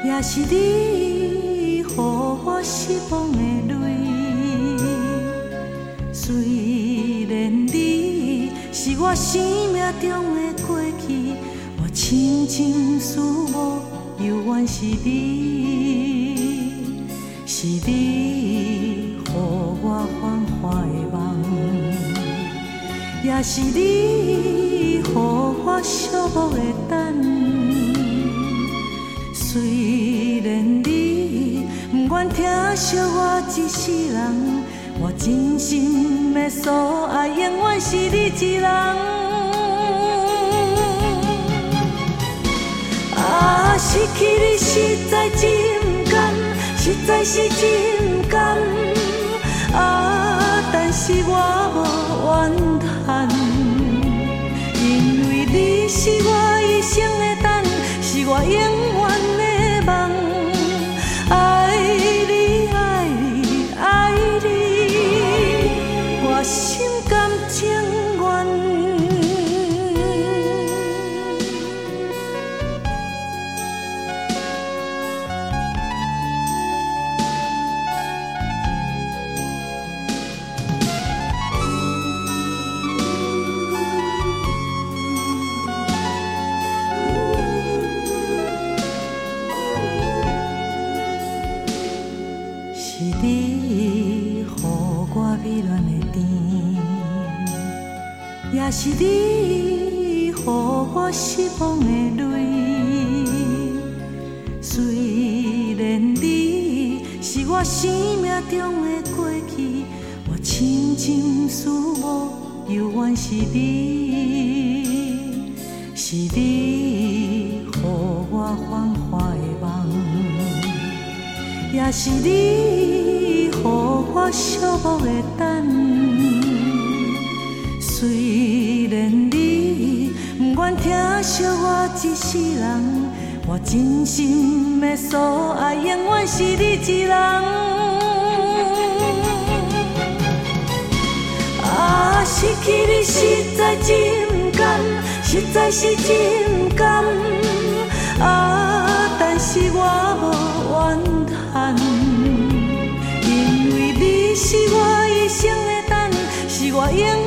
也是你，予我失望的泪。虽然你是我生命中的过去，我深情思慕，犹原是你，是你，予我繁华的梦，也是你，予我寂寞的等。虽然你不愿听惜我一世人，我真心的所爱永远是你一人。啊，失去你实在真不甘，实在是真不甘。啊，但是我无怨叹，因为你是我一生的等，是我永远的梦。爱你，爱你，爱你，我心甘情愿。是你，予我美恋的甜，也是你，予我失望的泪。虽然你是我生命中的过去，我深情思慕，犹原是你，是你，予我繁华的梦。也是你，予我寂寞的等。虽然你不愿听惜我一世人，我真心的所爱永远是你一人。啊，失去你实在真不甘，实在是真不甘。啊，但是我无怨叹，因为你是我一生的等，是我永